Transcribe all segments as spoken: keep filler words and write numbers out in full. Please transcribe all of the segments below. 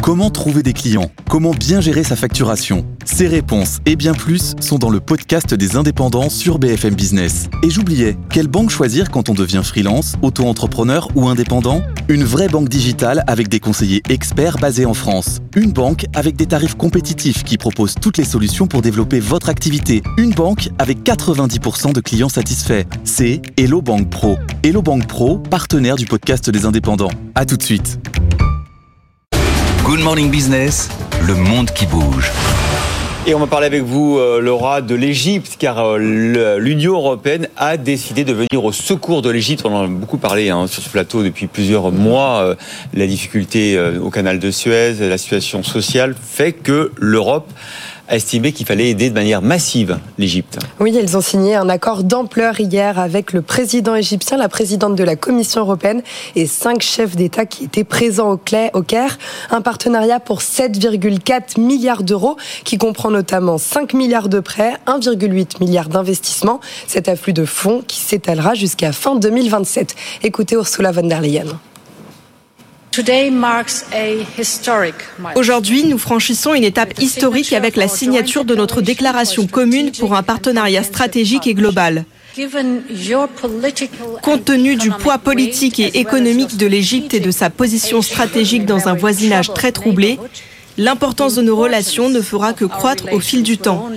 Comment trouver des clients ? Comment bien gérer sa facturation ? Ces réponses et bien plus sont dans le podcast des indépendants sur B F M Business. Et j'oubliais, quelle banque choisir quand on devient freelance, auto-entrepreneur ou indépendant ? Une vraie banque digitale avec des conseillers experts basés en France. Une banque avec des tarifs compétitifs qui propose toutes les solutions pour développer votre activité. Une banque avec quatre-vingt-dix pour cent de clients satisfaits. C'est Hello Bank Pro. Hello Bank Pro, partenaire du podcast des indépendants. À tout de suite. Good Morning Business, le monde qui bouge. Et on va parler avec vous, euh, Laura, de l'Égypte, car euh, l'Union européenne a décidé de venir au secours de l'Égypte. On en a beaucoup parlé hein, sur ce plateau depuis plusieurs mois. Euh, la difficulté euh, au canal de Suez, la situation sociale fait que l'Europe a estimé qu'il fallait aider de manière massive l'Égypte. Oui, ils ont signé un accord d'ampleur hier avec le président égyptien, la présidente de la Commission européenne et cinq chefs d'État qui étaient présents au Caire. Un partenariat pour sept virgule quatre milliards d'euros qui comprend notamment cinq milliards de prêts, un virgule huit milliard d'investissements. Cet afflux de fonds qui s'étalera jusqu'à fin deux mille vingt-sept. Écoutez Ursula von der Leyen. Aujourd'hui, nous franchissons une étape historique avec la signature de notre déclaration commune pour un partenariat stratégique et global. Compte tenu du poids politique et économique de l'Égypte et de sa position stratégique dans un voisinage très troublé, l'importance de nos relations ne fera que croître au fil du temps.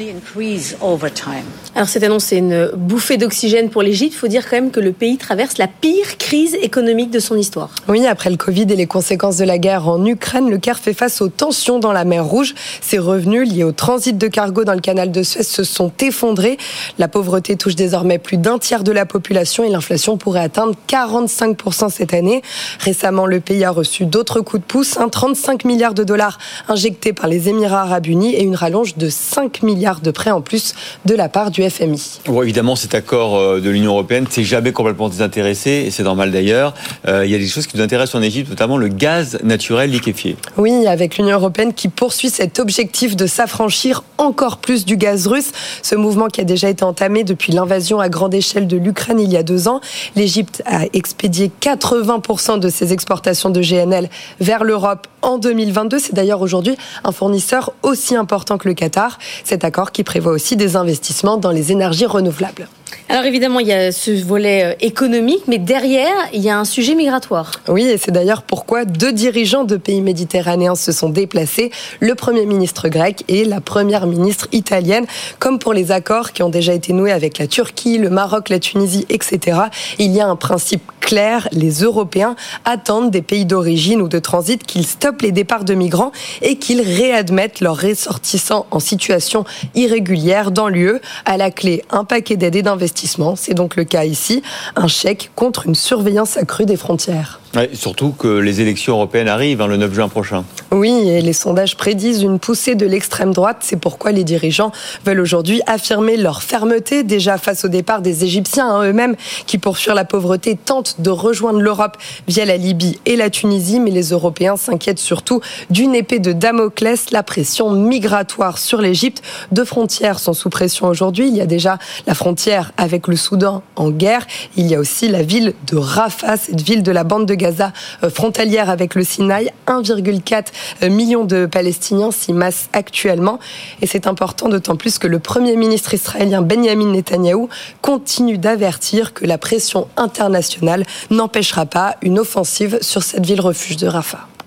Alors cette annonce, c'est une bouffée d'oxygène pour l'Égypte. Il faut dire quand même que le pays traverse la pire crise économique de son histoire. Oui, après le Covid et les conséquences de la guerre en Ukraine, le Caire fait face aux tensions dans la mer Rouge. Ses revenus liés au transit de cargo dans le canal de Suez se sont effondrés. La pauvreté touche désormais plus d'un tiers de la population et l'inflation pourrait atteindre quarante-cinq pour cent cette année. Récemment, le pays a reçu d'autres coups de pouce, hein, trente-cinq milliards de dollars injectés par les Émirats arabes unis et une rallonge de cinq milliards de prêts en plus de la part du F M I. Bon, évidemment, cet accord de l'Union européenne, c'est jamais complètement désintéressé, et c'est normal d'ailleurs. Euh, il y a des choses qui nous intéressent en Égypte, notamment le gaz naturel liquéfié. Oui, avec l'Union européenne qui poursuit cet objectif de s'affranchir encore plus du gaz russe. Ce mouvement qui a déjà été entamé depuis l'invasion à grande échelle de l'Ukraine il y a deux ans. L'Égypte a expédié quatre-vingts pour cent de ses exportations de G N L vers l'Europe en deux mille vingt-deux. C'est d'ailleurs aujourd'hui un fournisseur aussi important que le Qatar. Cet accord qui prévoit aussi des investissements dans les énergies renouvelables. Alors évidemment, il y a ce volet économique, mais derrière, il y a un sujet migratoire. Oui, et c'est d'ailleurs pourquoi deux dirigeants de pays méditerranéens se sont déplacés, le Premier ministre grec et la Première ministre italienne, comme pour les accords qui ont déjà été noués avec la Turquie, le Maroc, la Tunisie, et cetera. Il y a un principe clair, les Européens attendent des pays d'origine ou de transit qu'ils stoppent les départs de migrants et qu'ils réadmettent leurs ressortissants en situation irrégulière dans l'U E. À la clé, un paquet d'aides et d'investissement. C'est donc le cas ici. Un chèque contre une surveillance accrue des frontières. Ouais, surtout que les élections européennes arrivent hein, le neuf juin prochain. Oui, et les sondages prédisent une poussée de l'extrême droite. C'est pourquoi les dirigeants veulent aujourd'hui affirmer leur fermeté, déjà face au départ des Égyptiens hein, eux-mêmes, qui pour fuir la pauvreté tentent de rejoindre l'Europe via la Libye et la Tunisie. Mais les Européens s'inquiètent surtout d'une épée de Damoclès, la pression migratoire sur l'Égypte. Deux frontières sont sous pression aujourd'hui. Il y a déjà la frontière avec le Soudan en guerre. Il y a aussi la ville de Rafah, cette ville de la bande de Gaza frontalière avec le Sinaï. un virgule quatre million de Palestiniens s'y massent actuellement. Et c'est important d'autant plus que le Premier ministre israélien Benjamin Netanyahou continue d'avertir que la pression internationale n'empêchera pas une offensive sur cette ville refuge de Rafah.